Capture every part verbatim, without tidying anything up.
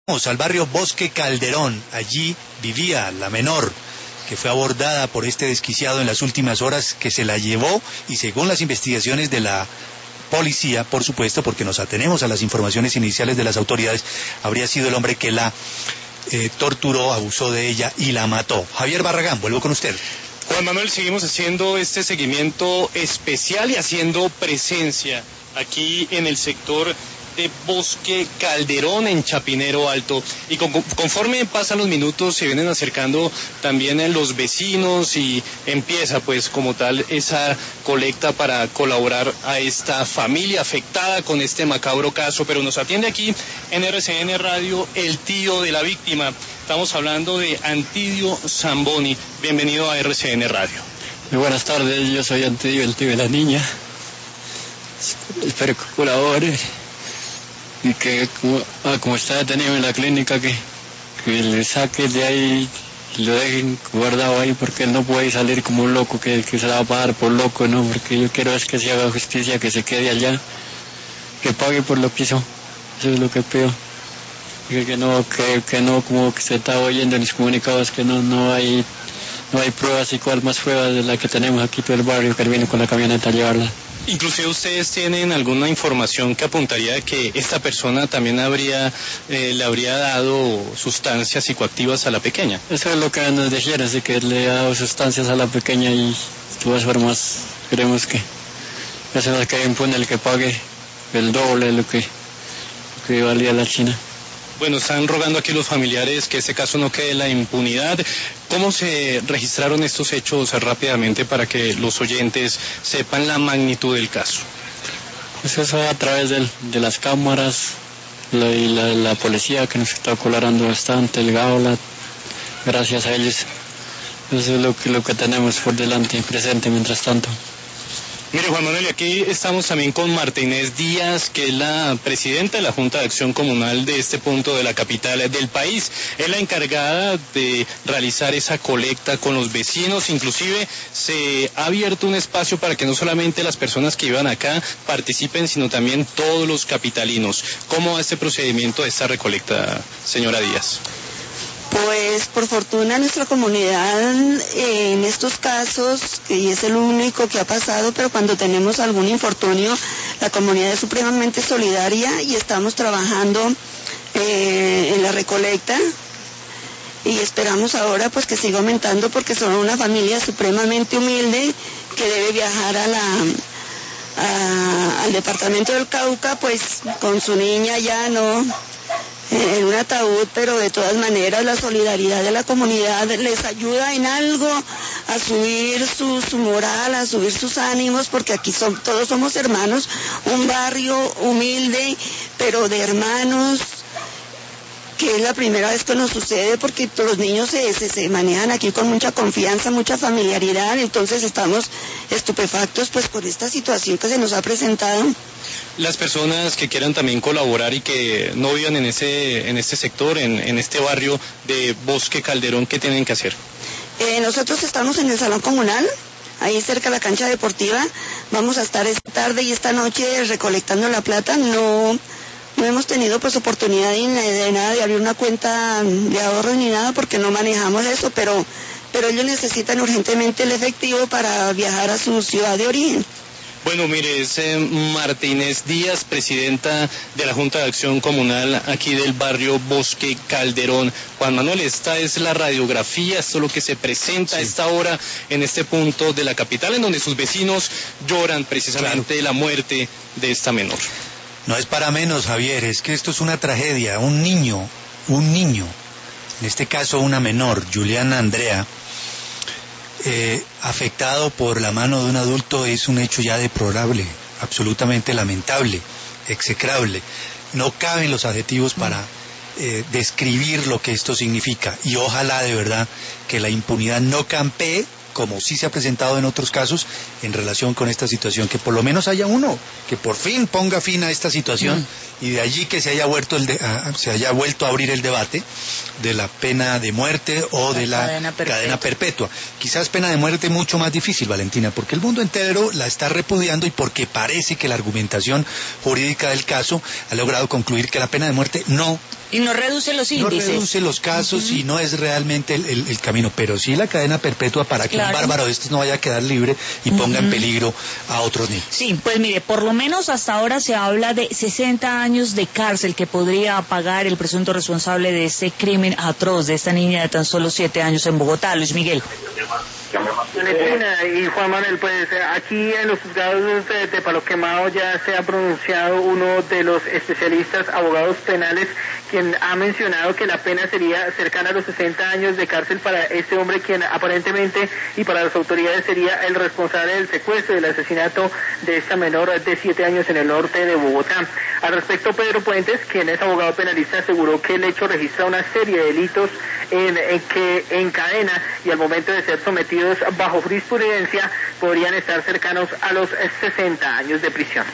Vamos al barrio Bosque Calderón. Allí vivía la menor que fue abordada por este desquiciado en las últimas horas, que se la llevó, y según las investigaciones de la policía, por supuesto, porque nos atenemos a las informaciones iniciales de las autoridades, habría sido el hombre que la eh, torturó, abusó de ella y la mató. Javier Barragán, vuelvo con usted. Juan Manuel, seguimos haciendo este seguimiento especial y haciendo presencia aquí en el sector de Bosque Calderón, en Chapinero Alto, y con, conforme pasan los minutos se vienen acercando también los vecinos y empieza pues como tal esa colecta para colaborar a esta familia afectada con este macabro caso. Pero nos atiende aquí en R C N Radio el tío de la víctima. Estamos hablando de Antidio Zamboni. Bienvenido a R C N Radio. Muy buenas tardes, yo soy Antidio, el tío de la niña. Espero que colabore y que como, ah, como está detenido en la clínica, que, que le saquen de ahí y lo dejen guardado ahí, porque él no puede salir como un loco, que, que se la va a pagar por loco, no, porque yo quiero es que se haga justicia, que se quede allá, que pague por lo que hizo. Eso es lo que pido. Que, que no, que, que no, como que se está oyendo en los comunicados, que no, no hay no hay pruebas, y cuál más pruebas de la que tenemos aquí todo el barrio, que viene con la camioneta a llevarla. Inclusive ustedes tienen alguna información que apuntaría a que esta persona también habría eh, le habría dado sustancias psicoactivas a la pequeña. Eso es lo que nos dijeron, así que le ha dado sustancias a la pequeña, y de todas formas queremos que eso es lo que impone, el que pague el doble de lo que, lo que valía la China. Bueno, están rogando aquí los familiares que este caso no quede en la impunidad. ¿Cómo se registraron estos hechos rápidamente para que los oyentes sepan la magnitud del caso? Pues eso a través del, de las cámaras, la, y la, la policía, que nos está colaborando bastante, el Gaula, gracias a ellos. Eso es lo que, lo que tenemos por delante y presente mientras tanto. Mire, Juan Manuel, aquí estamos también con Marta Inés Díaz, que es la presidenta de la Junta de Acción Comunal de este punto de la capital del país. Es la encargada de realizar esa colecta con los vecinos. Inclusive se ha abierto un espacio para que no solamente las personas que iban acá participen, sino también todos los capitalinos. ¿Cómo va este procedimiento de esta recolecta, señora Díaz? Pues por fortuna nuestra comunidad eh, en estos casos, y es el único que ha pasado, pero cuando tenemos algún infortunio, la comunidad es supremamente solidaria y estamos trabajando eh, en la recolecta, y esperamos ahora pues que siga aumentando, porque son una familia supremamente humilde que debe viajar a la a, al departamento del Cauca pues con su niña ya no en un ataúd, pero de todas maneras la solidaridad de la comunidad les ayuda en algo a subir su, su moral, a subir sus ánimos, porque aquí son, todos somos hermanos, un barrio humilde, pero de hermanos, que es la primera vez que nos sucede, porque los niños se, se, se manejan aquí con mucha confianza, mucha familiaridad. Entonces estamos estupefactos pues con esta situación que se nos ha presentado. Las personas que quieran también colaborar y que no vivan en ese en este sector, en, en este barrio de Bosque Calderón, ¿qué tienen que hacer? Eh, nosotros estamos en el salón comunal, ahí cerca de la cancha deportiva. Vamos a estar esta tarde y esta noche recolectando la plata. No... No hemos tenido pues oportunidad de, de nada de abrir una cuenta de ahorro ni nada, porque no manejamos eso, pero, pero ellos necesitan urgentemente el efectivo para viajar a su ciudad de origen. Bueno, mire, es eh, Marta Inés Díaz, presidenta de la Junta de Acción Comunal aquí del barrio Bosque Calderón. Juan Manuel, esta es la radiografía, esto es lo que se presenta sí. a esta hora en este punto de la capital, en donde sus vecinos lloran precisamente claro. la muerte de esta menor. No es para menos, Javier, es que esto es una tragedia. Un niño, un niño, en este caso una menor, Juliana Andrea, eh, afectado por la mano de un adulto, es un hecho ya deplorable, absolutamente lamentable, execrable. No caben los adjetivos para eh, describir lo que esto significa, y ojalá de verdad que la impunidad no campee como sí se ha presentado en otros casos, en relación con esta situación, que por lo menos haya uno que por fin ponga fin a esta situación mm. y de allí que se haya vuelto el de, a, se haya vuelto a abrir el debate de la pena de muerte o la de la cadena perpetua. cadena perpetua. Quizás pena de muerte mucho más difícil, Valentina, porque el mundo entero la está repudiando y porque parece que la argumentación jurídica del caso ha logrado concluir que la pena de muerte no y no reduce los índices. No reduce los casos uh-huh. y no es realmente el, el, el camino, pero sí la cadena perpetua para que claro. un bárbaro de estos no vaya a quedar libre y uh-huh. ponga en peligro a otros niños. Sí, pues mire, por lo menos hasta ahora se habla de sesenta años de cárcel que podría pagar el presunto responsable de este crimen atroz de esta niña de tan solo siete años en Bogotá. Luis Miguel. Valentina y Juan Manuel, pues aquí en los juzgados de, de Palo Quemado ya se ha pronunciado uno de los especialistas abogados penales, quien ha mencionado que la pena sería cercana a los sesenta años de cárcel para este hombre, quien aparentemente y para las autoridades sería el responsable del secuestro y del asesinato de esta menor de siete años en el norte de Bogotá. Al respecto, Pedro Puentes, quien es abogado penalista, aseguró que el hecho registra una serie de delitos en, en que encadena y al momento de ser sometidos bajo jurisprudencia podrían estar cercanos a los sesenta años de prisión.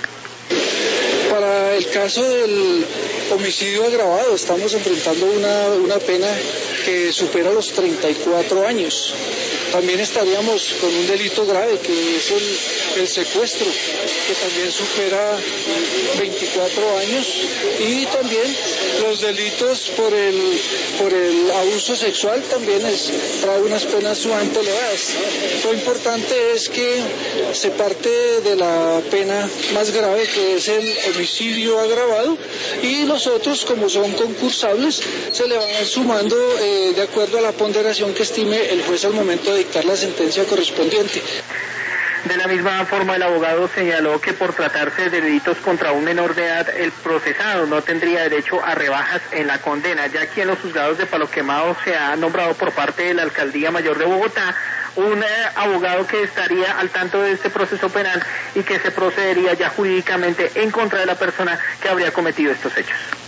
Para el caso del homicidio agravado estamos enfrentando una, una pena que supera los treinta y cuatro años. También estaríamos con un delito grave que es el, el secuestro, que también supera veinticuatro años, y también los delitos por el por el abuso sexual también es, trae unas penas sumamente elevadas. Lo importante es que se parte de la pena más grave, que es el homicidio agravado, y los otros, como son concursables, se le van sumando eh, de acuerdo a la ponderación que estime el juez al momento de dictar la sentencia correspondiente. De la misma forma, el abogado señaló que por tratarse de delitos contra un menor de edad, el procesado no tendría derecho a rebajas en la condena, ya que en los juzgados de Palo Quemado se ha nombrado por parte de la Alcaldía Mayor de Bogotá un eh, abogado que estaría al tanto de este proceso penal y que se procedería ya jurídicamente en contra de la persona que habría cometido estos hechos.